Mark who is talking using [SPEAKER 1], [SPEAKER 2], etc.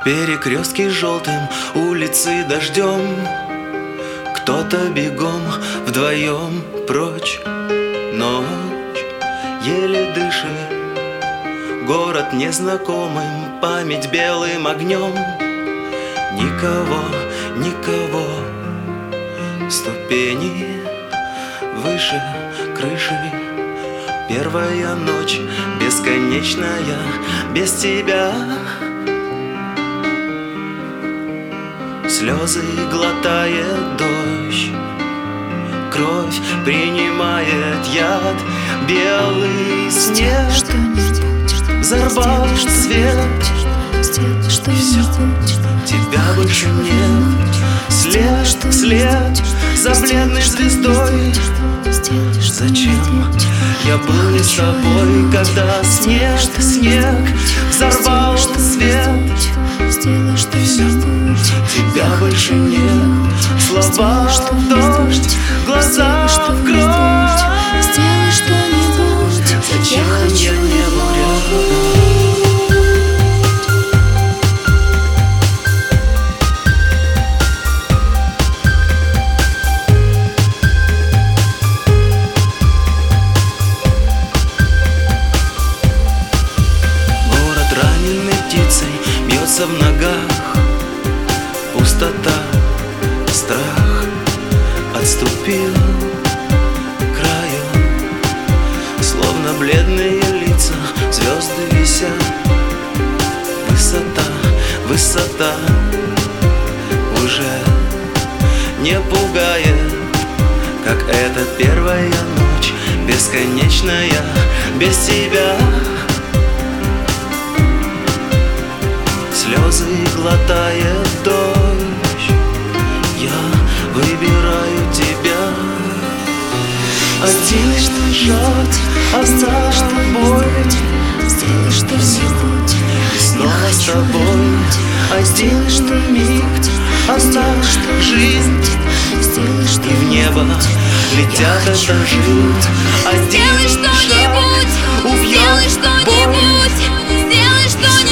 [SPEAKER 1] Перекрестки желтым, улицы дождем, кто-то бегом, вдвоем прочь. Ночь еле дышит, город незнакомым, память белым огнем. Никого, никого, ступени выше крыши. Первая ночь бесконечная, без тебя. Слезы глотает дождь, кровь принимает яд. Белый снег взорвал свет, и все, тебя больше нет. След вслед за бледной звездой. Зачем я был не с тобой, когда снег взорвал свет? И все, тебя больше нет. Слова в дождь, глаза в кровь.
[SPEAKER 2] Сделай что-нибудь,
[SPEAKER 1] зачем я не был рядом? Бьется в ногах пустота, страх отступил к краю. Словно бледные лица, звезды висят. Высота, высота уже не пугает, как эта первая ночь, бесконечная, без тебя. Слезы глотает дождь, я выбираю тебя. Один шаг, одна боль,
[SPEAKER 2] сделай что-нибудь,
[SPEAKER 1] и снова с тобой. Один миг, одна жизнь, и в небо летят этажи. Один шаг убьет боль.
[SPEAKER 2] сделай что-нибудь.